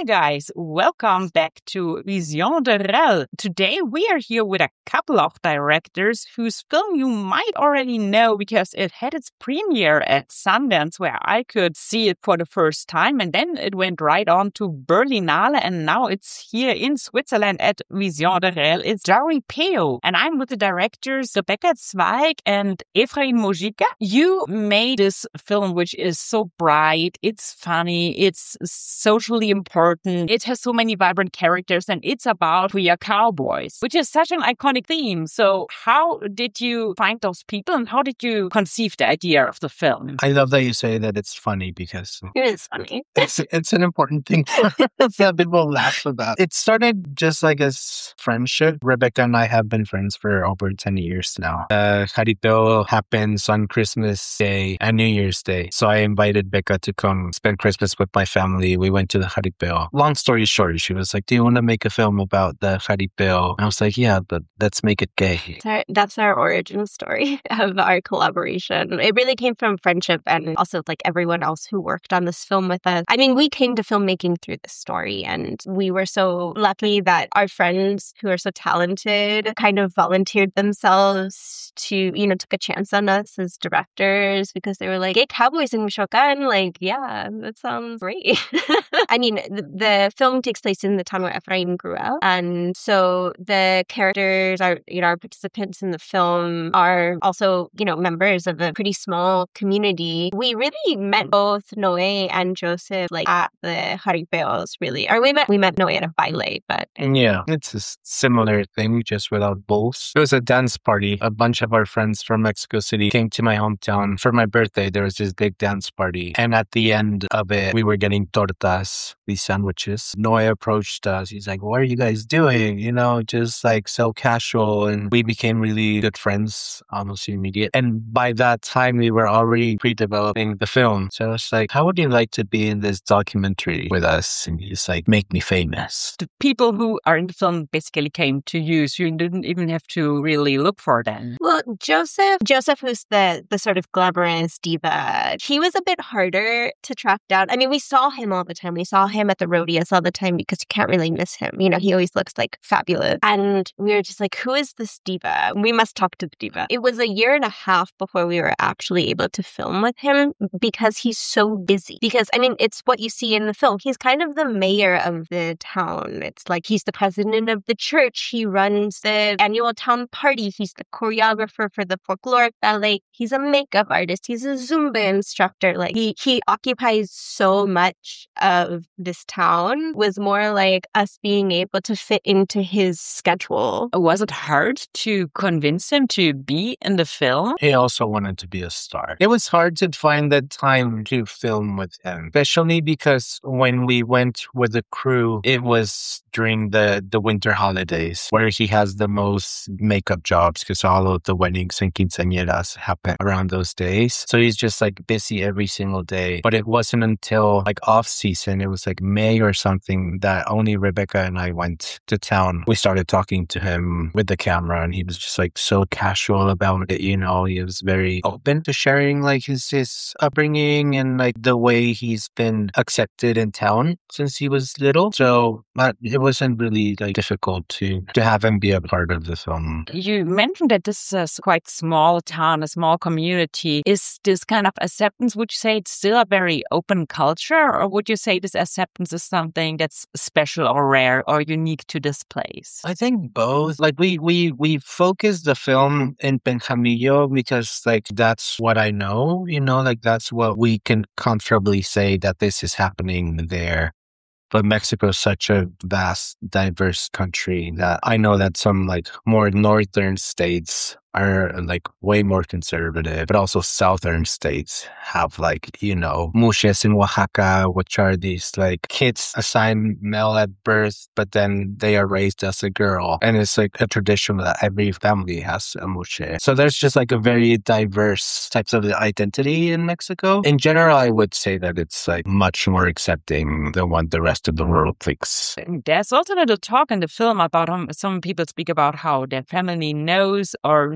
Hi guys, welcome back to Vision de Rel. Today we are here with a couple of directors whose film you might already know because it had its premiere at Sundance where I could see it for the first time, and then it went right on to Berlinale and now it's here in Switzerland at Vision de Rel. It's Jari Peo and I'm with the directors Rebecca Zweig and Efraim Mojica. You made this film which is so bright, it's funny, it's socially important, it has so many vibrant characters, and it's about we are cowboys, which is such an iconic theme. So how did you find those people and how did you conceive the idea of the film? I love that you say that it's funny because It is funny. it's an important thing that people laugh about. It started just like as friendship. Rebecca and I have been friends for over 10 years now. Jaripeo happens on Christmas Day and New Year's Day. So I invited Becca to come spend Christmas with my family. We went to the Jaripeo. Long story short, she was like, do you want to make a film about the Jaripeo? And I was like, yeah, but let's make it gay. That's our origin story of our collaboration. It really came from friendship and also like everyone else who worked on this film with us. I mean, we came to filmmaking through this story and we were so lucky that our friends who are so talented kind of volunteered themselves to, took a chance on us as directors because they were like, gay cowboys in Michoacan, like, yeah, that sounds great. I mean, the film takes place in the town where Efraim grew up. And so the characters are, our participants in the film are also, members of a pretty small community. We really met both Noe and Joseph like at the Jaripeos, really. Or we met Noe at a baile, but... Yeah, it's a similar thing, just without bowls. It was a dance party. A bunch of our friends from Mexico City came to my hometown. For my birthday, there was this big dance party. And at the end of it, we were getting tortas, these sandwiches. Noe approached us. He's like, what are you guys doing? Just like so casual. And we became really good friends almost immediate. And by that time, we were already pre-developing the film. So I was like, how would you like to be in this documentary with us? And he's like, make me famous. The people who are in the film basically came to you, so you didn't even have to really look for them. Well, Joseph, who's the sort of glamorous diva, he was a bit harder to track down. I mean, we saw him all the time. We saw him at the rodeos all the time because you can't really miss him. He always looks like fabulous. And we were just like, who is this diva? We must talk to the diva. It was a year and a half before we were actually able to film with him because he's so busy. Because, I mean, it's what you see in the film. He's kind of the mayor of the town. It's like he's the president of the church. He runs the annual town party. He's the choreographer for the folkloric ballet. He's a makeup artist. He's a Zumba instructor. Like he occupies so much of this town. Was more like us being able to fit into his schedule. Was it hard to convince him to be in the film? He also wanted to be a star. It was hard to find the time to film with him, especially because when we went with the crew, it was during the winter holidays where he has the most makeup jobs because all of the weddings and quinceañeras happen around those days. So he's just like busy every single day. But it wasn't until like off season, it was like May or something, that only Rebecca and I went to town. We started talking to him with the camera and he was just like so casual about it. He was very open to sharing like his upbringing and like the way he's been accepted in town since he was little. So it wasn't really like difficult to have him be a part of the film. You mentioned that this is a quite small town, a small community. Is this kind of acceptance, would you say it's still a very open culture, or would you say this acceptance is something that's special or rare or unique to this place? I think both. Like we focus the film in Benjamillo because like that's what I know, like that's what we can comfortably say that this is happening there. But Mexico is such a vast, diverse country that I know that some like more northern states are like way more conservative, but also southern states have like, mujeres in Oaxaca, which are these like kids assigned male at birth, but then they are raised as a girl. And it's like a tradition that every family has a mujer. So there's just like a very diverse types of identity in Mexico. In general, I would say that it's like much more accepting than what the rest of the world thinks. There's also a little talk in the film about some people speak about how their family knows or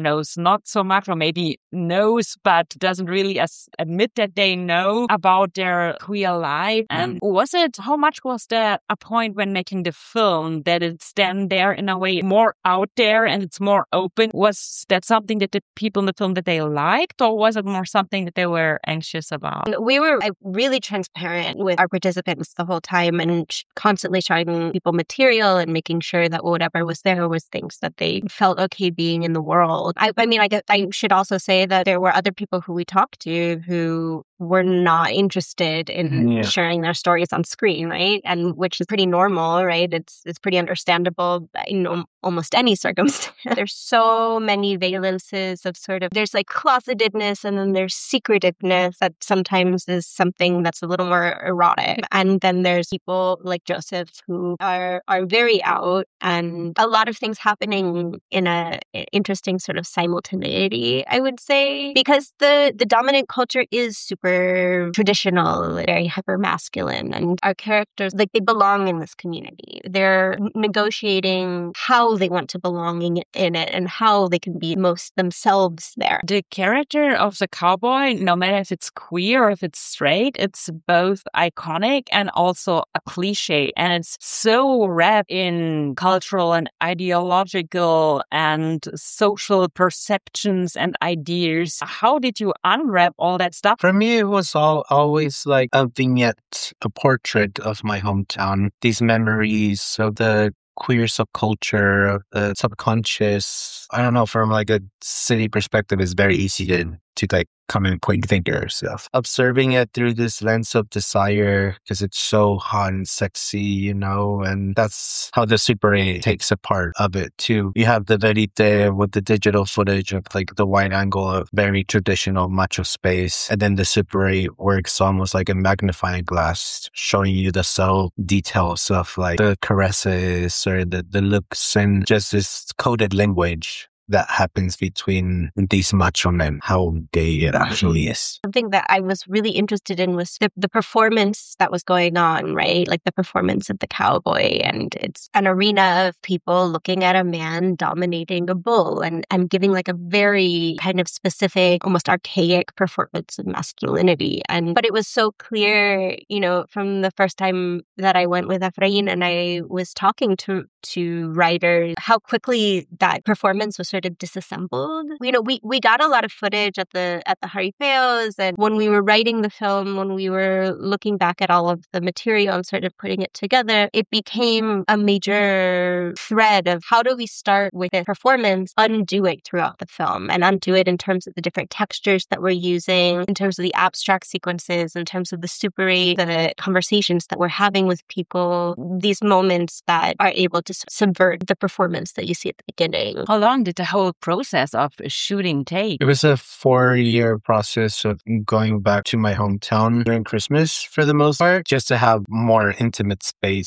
knows not so much, or maybe knows, but doesn't really admit that they know about their queer life. And how much was there a point when making the film that it's then there in a way more out there and it's more open? Was that something that the people in the film that they liked, or was it more something that they were anxious about? We were really transparent with our participants the whole time and constantly showing people material and making sure that whatever was there was things that they felt okay being in the world. I should also say that there were other people who we talked to who were not interested in sharing their stories on screen, right? And which is pretty normal, right? It's pretty understandable in almost any circumstance. There's so many valences of there's like closetedness, and then there's secretiveness that sometimes is something that's a little more erotic. And then there's people like Joseph who are very out, and a lot of things happening in a interesting sort of simultaneity, I would say, because the dominant culture is super traditional, very hyper masculine, and our characters, like, they belong in this community. They're negotiating how they want to belong in it and how they can be most themselves there. The character of the cowboy, no matter if it's queer or if it's straight, it's both iconic and also a cliche, and it's so wrapped in cultural and ideological and social perceptions and ideas. How did you unwrap all that stuff? For me, it was always like a vignette, a portrait of my hometown. These memories of the queer subculture, of the subconscious. I don't know, from like a city perspective, it's very easy to like come and point fingers. Observing it through this lens of desire, because it's so hot and sexy, you know, and that's how the Super 8 takes a part of it too. You have the Verite with the digital footage of like the wide angle of very traditional macho space, and then the Super 8 works almost like a magnifying glass, showing you the subtle details of like the caresses or the looks, and just this coded language that happens between these macho men, how gay it actually is. Something that I was really interested in was the performance that was going on, right? Like the performance of the cowboy. And it's an arena of people looking at a man dominating a bull and giving like a very kind of specific, almost archaic performance of masculinity. But it was so clear, you know, from the first time that I went with Efrain and I was talking to writers, how quickly that performance was sort of disassembled. You know, we got a lot of footage at the Jaripeos, and when we were writing the film, when we were looking back at all of the material and sort of putting it together, it became a major thread of how do we start with the performance, undo it throughout the film, and undo it in terms of the different textures that we're using, in terms of the abstract sequences, in terms of the Super 8, the conversations that we're having with people, these moments that are able to subvert the performance that you see at the beginning. How long did the whole process of shooting take? It was a 4-year process of going back to my hometown during Christmas for the most part, just to have more intimate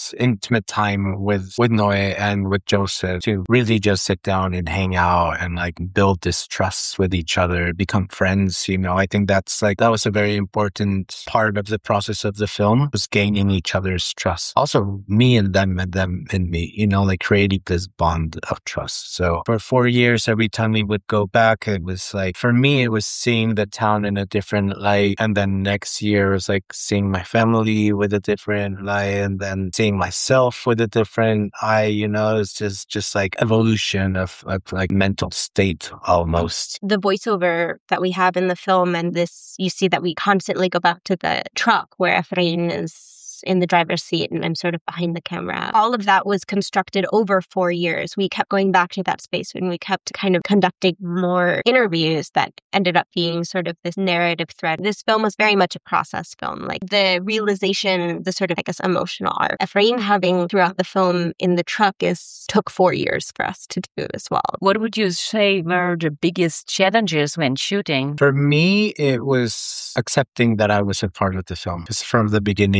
time with Noe and with Joseph, to really just sit down and hang out and like build this trust with each other, become friends. You know, I think that was a very important part of the process of the film, was gaining each other's trust. Also me and them and me, you know, like creating this bond of trust. So for 4 years, every time we would go back, it was like, for me, it was seeing the town in a different light. And then next year, it was like seeing my family with a different light, and then seeing myself with a different eye. You know, it's just like evolution of like mental state almost. The voiceover that we have in the film, and this, you see that we constantly go back to the truck where Efrain is in the driver's seat and I'm sort of behind the camera. All of that was constructed over 4 years. We kept going back to that space and we kept kind of conducting more interviews that ended up being sort of this narrative thread. This film was very much a process film. Like the realization, the sort of, I guess, emotional arc Efrain having throughout the film in the truck took 4 years for us to do as well. What would you say were the biggest challenges when shooting? For me, it was accepting that I was a part of the film. Because from the beginning, it was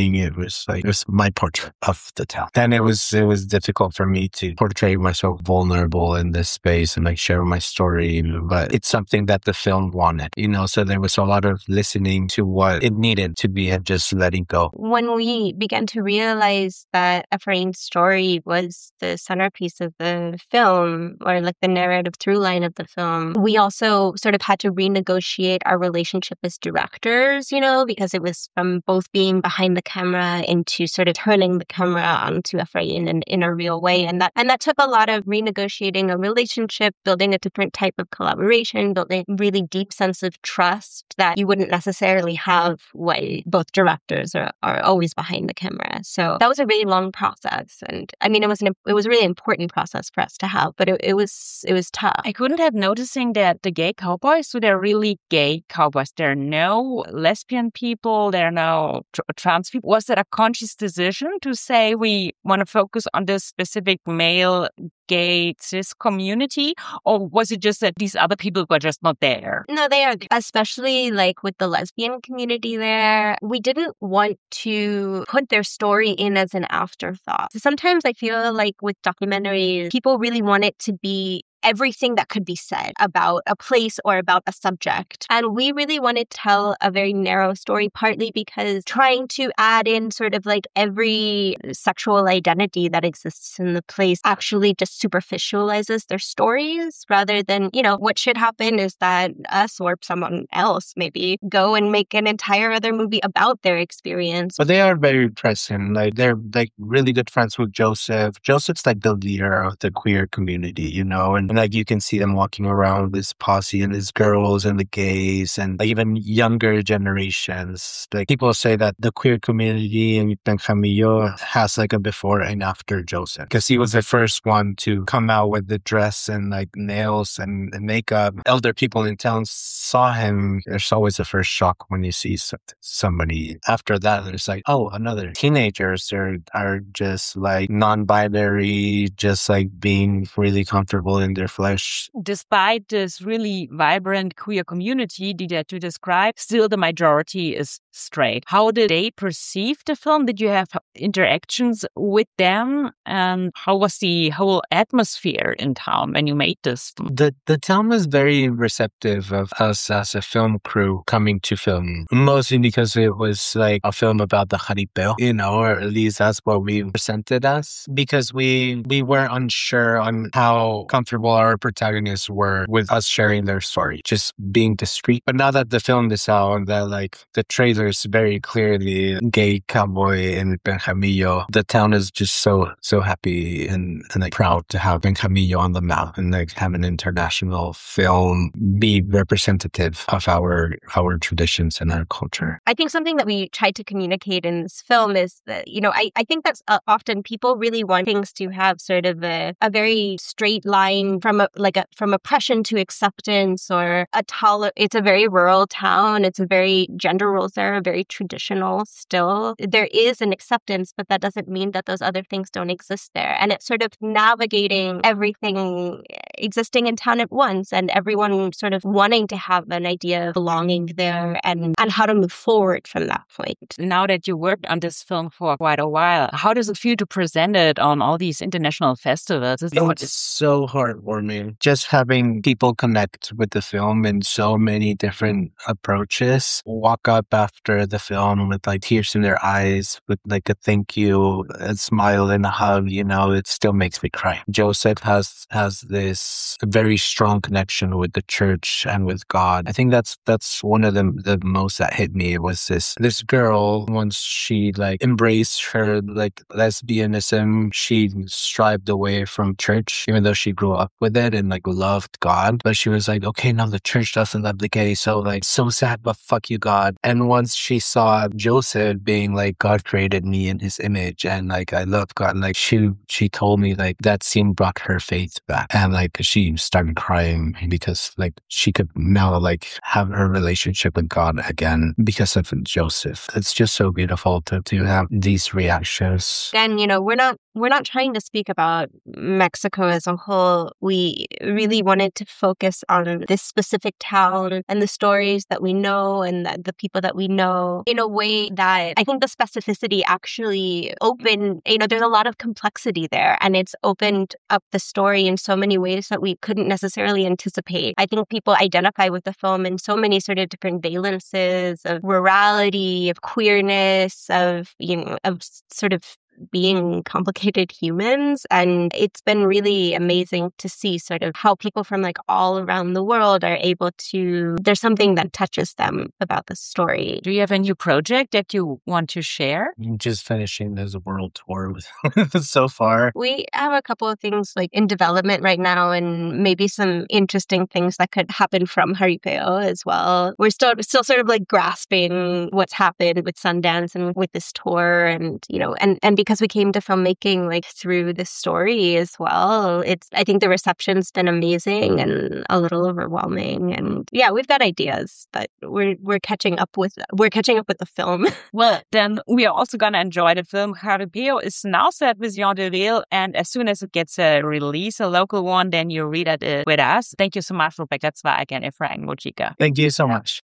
Like, it was my portrait of the town. And it was difficult for me to portray myself vulnerable in this space and like share my story. But it's something that the film wanted, so there was a lot of listening to what it needed to be and just letting go. When we began to realize that Ephraim's story was the centerpiece of the film, or like the narrative through line of the film, we also sort of had to renegotiate our relationship as directors, because it was from both being behind the camera into sort of turning the camera onto Ephraim in a real way. And that took a lot of renegotiating a relationship, building a different type of collaboration, building a really deep sense of trust that you wouldn't necessarily have when both directors are always behind the camera. So that was a really long process. And I mean, it was a really important process for us to have, but it was tough. I couldn't help noticing that the gay cowboys, so they're really gay cowboys. There are no lesbian people, there are no trans people. Was that a conscious decision to say we want to focus on this specific male gay cis community, or was it just that these other people were just not there? No, they are, especially like with the lesbian community there. We didn't want to put their story in as an afterthought. Sometimes I feel like with documentaries, people really want it to be everything that could be said about a place or about a subject. And we really wanted to tell a very narrow story, partly because trying to add in sort of like every sexual identity that exists in the place actually just superficializes their stories, rather than, what should happen is that us or someone else maybe go and make an entire other movie about their experience. But they are very present. Like, they're like really good friends with Joseph. Joseph's like the leader of the queer community, and like you can see them walking around this posse and these girls and the gays and like even younger generations. Like, people say that the queer community in Benjamillo has like a before and after Joseph, because he was the first one to come out with the dress and like nails and makeup. Elder people in town saw him. There's always a first shock when you see somebody. After that, there's like, oh, another. Teenagers are just like non-binary, just like being really comfortable in their flesh. Despite this really vibrant queer community that you describe, still the majority is straight. How did they perceive the film? Did you have interactions with them? And how was the whole atmosphere in town when you made this film? The town was very receptive of us as a film crew coming to film, mostly because it was like a film about the jaripeo, or at least that's what we presented as, because we were unsure on how comfortable our protagonists were with us sharing their story, just being discreet. But now that the film is out, that like the trailers very clearly gay cowboy in Benjamillo, the town is just so happy and like proud to have Benjamillo on the map and like have an international film be representative of our traditions and our culture. I think something that we tried to communicate in this film is that, I think that's often people really want things to have sort of a very straight line from oppression to acceptance, or it's a very rural town. It's a very gender roles there are very traditional still. There is an acceptance, but that doesn't mean that those other things don't exist there. And it's sort of navigating everything existing in town at once, and everyone sort of wanting to have an idea of belonging there and how to move forward from that point. Now that you worked on this film for quite a while, how does it feel to present it on all these international festivals? It's so heartwarming. Just having people connect with the film in so many different approaches, walk up after the film with like tears in their eyes, with like a thank you, a smile and a hug, it still makes me cry. Joseph has this very strong connection with the church and with God. I think that's one of the most that hit me. It was this girl, once she like embraced her like lesbianism, she strived away from church, even though she grew up with it and like loved God. But she was like, okay, no, the church doesn't love the gay, so like so sad, but fuck you, God. And once she saw Joseph being like, God created me in his image and like I love God, and like she told me like that scene brought her faith back, and like she started crying because like she could now like have her relationship with God again because of Joseph. It's just so beautiful to have these reactions. And we're not we're not trying to speak about Mexico as a whole. We really wanted to focus on this specific town and the stories that we know and the people that we know in a way that I think the specificity actually opened, there's a lot of complexity there, and it's opened up the story in so many ways that we couldn't necessarily anticipate. I think people identify with the film in so many sort of different valences of rurality, of queerness, of sort of being complicated humans. And it's been really amazing to see sort of how people from like all around the world are able to, there's something that touches them about the story. Do you have a new project that you want to share? I'm just finishing this world tour with so far. We have a couple of things like in development right now, and maybe some interesting things that could happen from Jaripeo as well. We're still sort of like grasping what's happened with Sundance and with this tour, and and because we came to filmmaking like through this story as well, I think the reception's been amazing and a little overwhelming. And yeah, we've got ideas, but we're catching up with the film. Well, then we are also gonna enjoy the film. Jaripeo is now set with Vision de Reel, and as soon as it gets a release, a local one, then you read it with us. Thank you so much, Rebecca. Das war again Efrain Mojica. Thank you so much.